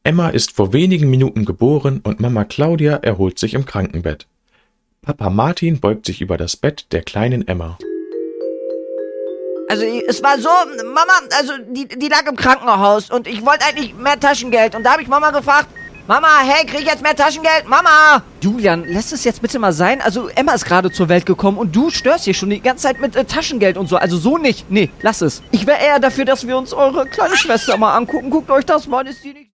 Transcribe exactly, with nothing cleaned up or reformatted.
Emma ist vor wenigen Minuten geboren und Mama Claudia erholt sich im Krankenbett. Papa Martin beugt sich über das Bett der kleinen Emma. Also es war so, Mama, also die, die lag im Krankenhaus und ich wollte eigentlich mehr Taschengeld. Und da habe ich Mama gefragt, Mama, hey, krieg ich jetzt mehr Taschengeld? Mama! Julian, lass es jetzt bitte mal sein. Also Emma ist gerade zur Welt gekommen und du störst hier schon die ganze Zeit mit äh, Taschengeld und so. Also so nicht. Nee, lass es. Ich wäre eher dafür, dass wir uns eure kleine Schwester mal angucken. Guckt euch das mal, ist die nicht...